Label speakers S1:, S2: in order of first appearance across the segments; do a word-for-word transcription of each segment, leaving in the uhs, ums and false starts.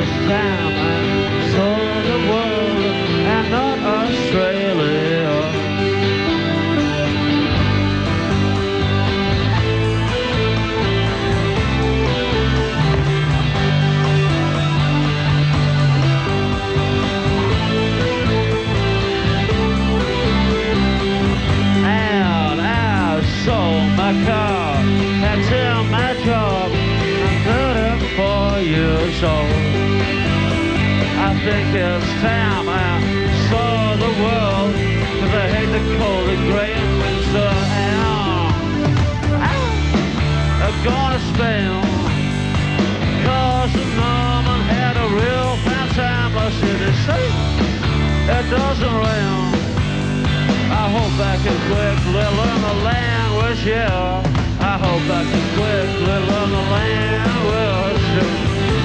S1: first time I saw the world and not Australia. And I sold my car, had turned my job, I'm thirty-four years old. I think it's time I saw the world, 'cause I hate the cold and gray and winter. And I'm gonna spend, 'cause the Norman had a real fine time. I said they say it doesn't rain. I hope I can quickly learn the language, yeah. I hope I can quickly learn the language, yeah.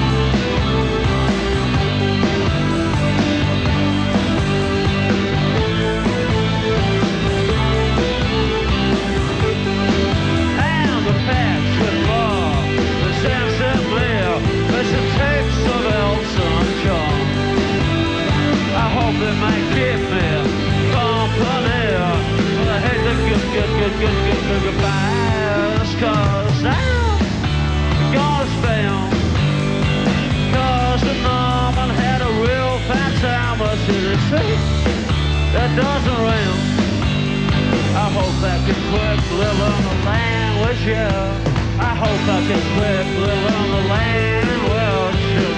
S1: They might keep me company. I hate the good, good, good, good, good, good goodbyes, 'cause I'm gonna spend, 'cause the Norman had a real fine time. But should it say that doesn't rain? I hope I can quickly learn the language, yeah. I hope I can quickly learn the language, yeah.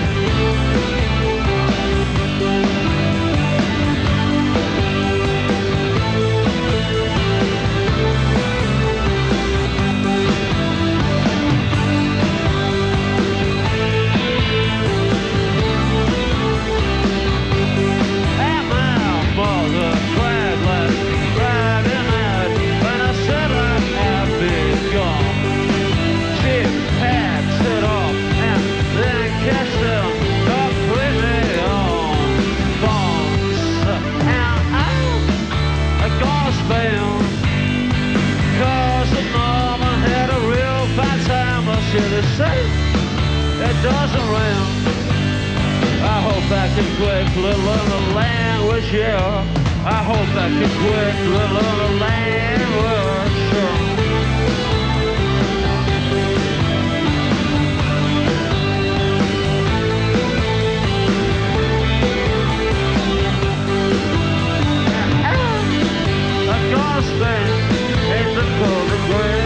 S1: They say it doesn't rain. I hope I can quickly learn the language, yeah. I hope I can quickly learn the language, yeah. I'm gonna spend in the cold and gray.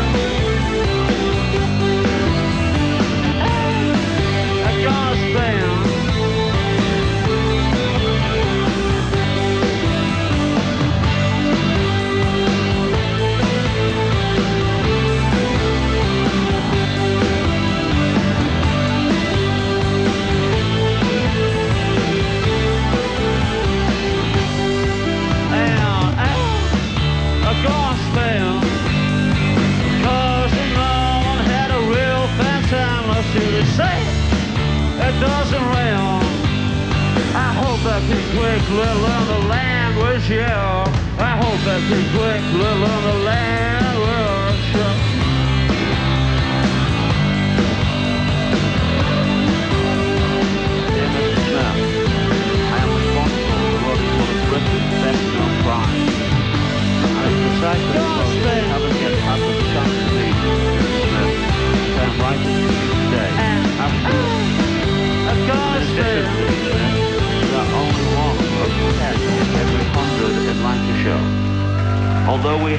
S1: Say it doesn't rain. I hope I can quickly learn the language, yeah. I hope I can quickly learn the language, yeah.
S2: Dear Mister Smith, I am responsible for working one of Britain's best known crimes. And it's precisely because we haven't yet had the chance to meet Mister Smith that I'm writing to you today. There are only one of ten in every hundred in Lancashire. Although we